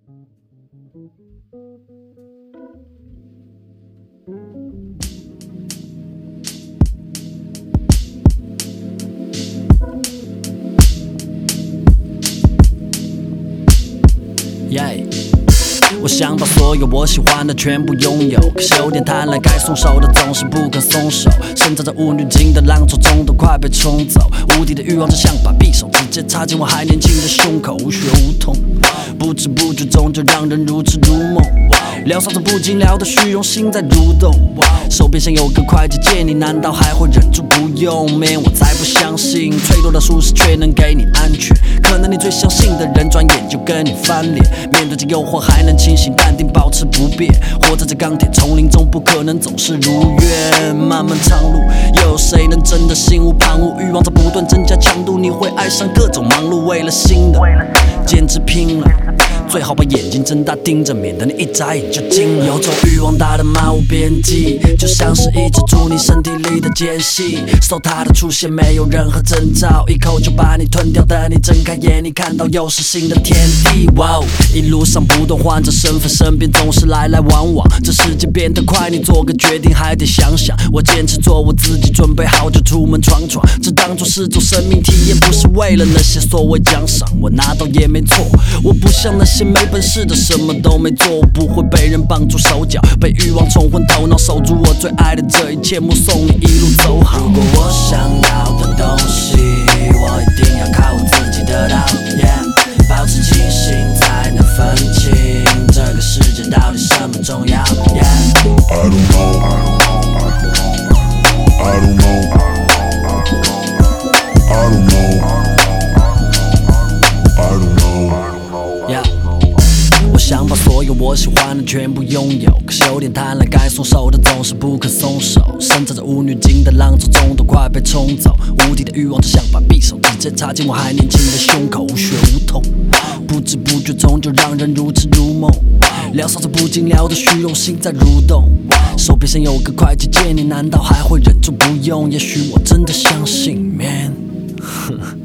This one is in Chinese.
我想把所有我喜欢的全部拥有，可是有点贪婪，该松手的总是不肯松手。深藏在无女境的浪潮中，都快被冲走。无敌的欲望就像把匕首直接插进我还年轻的胸口，无血无痛，不知不觉中就让人如痴如梦。聊骚着不禁聊的虚荣心在蠕动，手边像有个会计借你，难道还会忍住不用 ？Man， 我才不相信，脆弱的舒适却能给你安全。可能你最相信的人，转眼就跟你翻脸。面对着诱惑还能清醒淡定，保持不变。活在这钢铁丛林中，不可能总是如愿。漫漫长路，又有谁能真的心无旁骛？欲望在不断增加强度，你会爱上各种忙碌，为了新的，简直拼了。最好把眼睛睁大盯着，免得你一眨眼就惊了。有种欲望大得漫无边际，就像是一直住你身体里的间隙。受它的出现没有任何征兆，一口就把你吞掉。等你睁开眼，你看到又是新的天地。哇，一路上不断换着身份，身边总是来来往往。这世界变得快，你做个决定还得想想。我坚持做我自己，准备好就出门闯闯。这当作是种生命体验，不是为了那些所谓奖赏。我拿到也没错，我不像那些没本事的什么都没做，我不会被人绑住手脚，被欲望冲昏头脑，守住我最爱的这一切，目送你一路走好。如果我想要的东西，我一定要靠我自己得到。保持清醒才能分清这个世界到底什么重要。 I don't know. I don't know. I don't know. I don't know. 我想把所有我喜欢的全部拥有，可是有点贪婪，该松手的总是不肯松手。深藏在无女境的浪潮中，都快被冲走。无敌的欲望就像把匕首直接插进我还年轻的胸口，无血无痛，不知不觉中就让人如痴如梦。聊骚着不禁聊的虚荣心在蠕动，手边像有个会计借你，难道还会忍住不用？也许我真的相信 ，man。